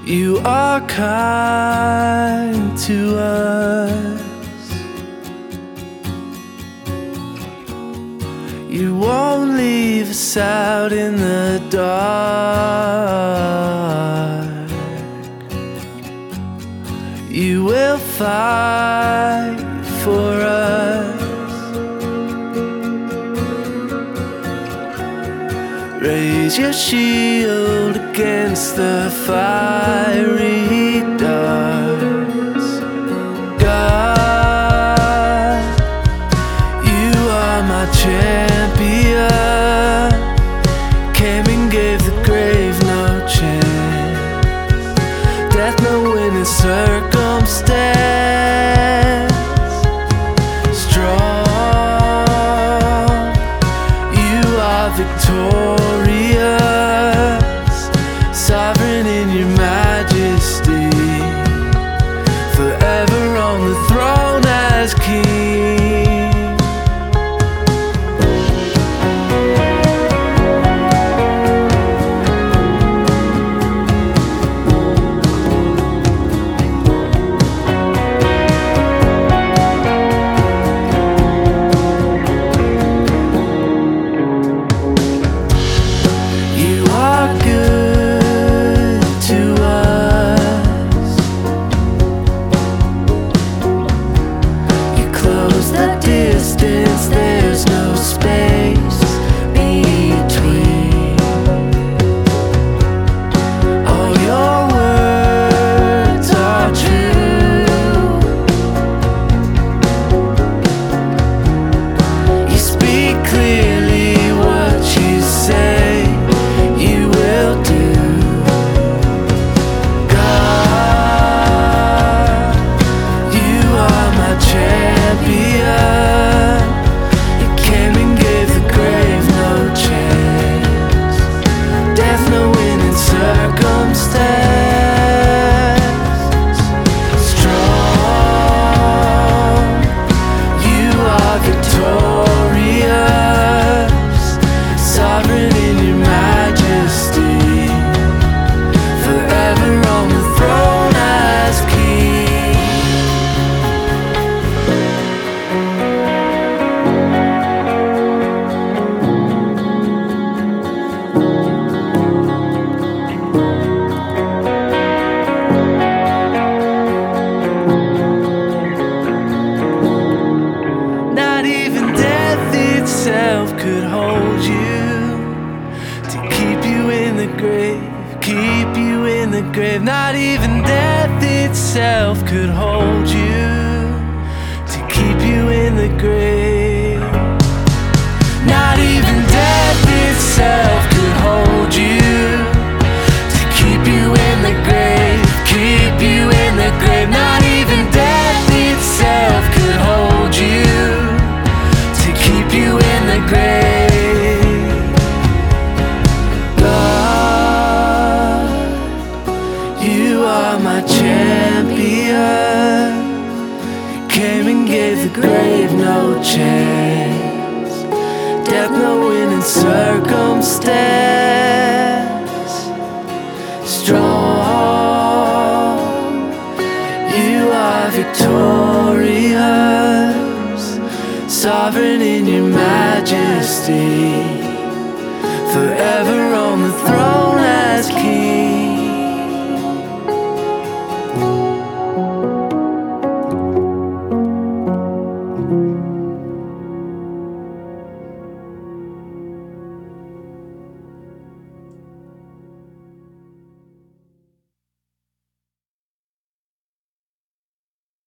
You are kind to us. You won't leave us out in the dark. You will fight for us. Raise your shield against the fiery darts. God, you are my champion. Came and gave the grave no chance. Death no winning circumstance. Strong, you are victorious, sovereign in your majesty, forever on the throne as king. There's no space between. All your words are true. You speak clearly, what you say you will do. God, you are my champion. Could hold you to keep you in the grave, keep you in the grave. Not even death itself could hold you to keep you in the grave. Not even death itself could hold you to keep you in the grave, keep you in the grave. Not even death itself could hold you to keep you in the grave. God, you are my champion. Came and gave the grave no chance. Death no winning circumstance. Strong, you are victorious, sovereign in your majesty.